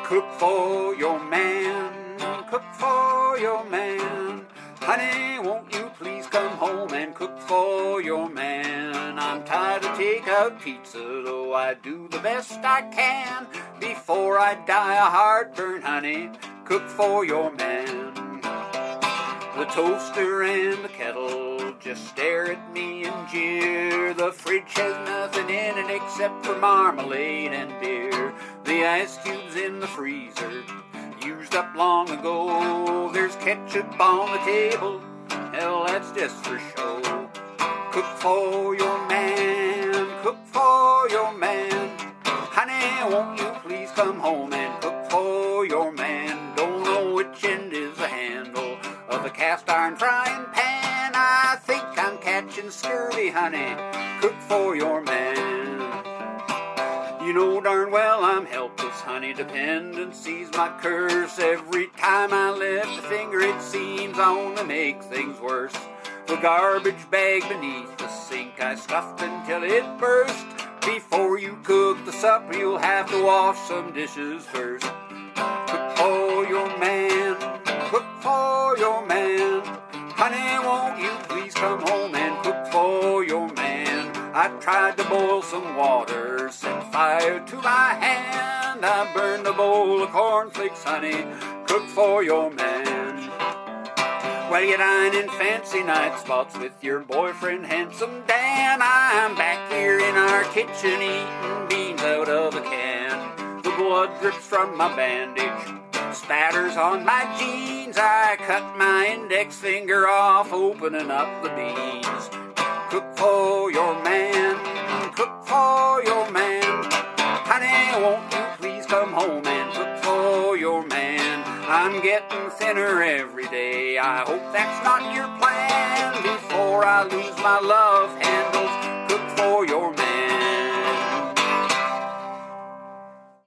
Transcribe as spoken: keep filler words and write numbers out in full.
Cook for your man, cook for your man. Honey, won't you please come home and cook for your man? I'm tired of take-out pizza, though I do the best I can. Before I die of heartburn, honey, cook for your man. The toaster and the kettle just stare at me and jeer. The fridge has nothing in it except for marmalade and beer. The ice cubes in the freezer, used up long ago. There's ketchup on the table, hell, that's just for show. Cook for your man, cook for your man. Honey, won't you please come home and cook for your man? Don't know which end is the handle of the cast iron frying pan. I think I'm catching scurvy, honey, cook for your man. You know darn well I'm helpless, honey, dependency's my curse. Every time I lift a finger it seems I only make things worse. The garbage bag beneath the sink I stuffed until it burst. Before you cook the supper you'll have to wash some dishes first. Cook for your man, cook for your man. Honey, won't you please come home and cook for your man? I tried to boil some water, set fire to my hand. I burned a bowl of cornflakes, honey, cook for your man. Well, you dine in fancy night spots with your boyfriend, Handsome Dan. I'm back here in our kitchen eating beans out of a can. The blood drips from my bandage, spatters on my jeans. I cut my index finger off, opening up the beans. Cook for your man, cook for your man. Honey, won't you please come home and cook for your man? I'm getting thinner every day, I hope that's not your plan. Before I lose my love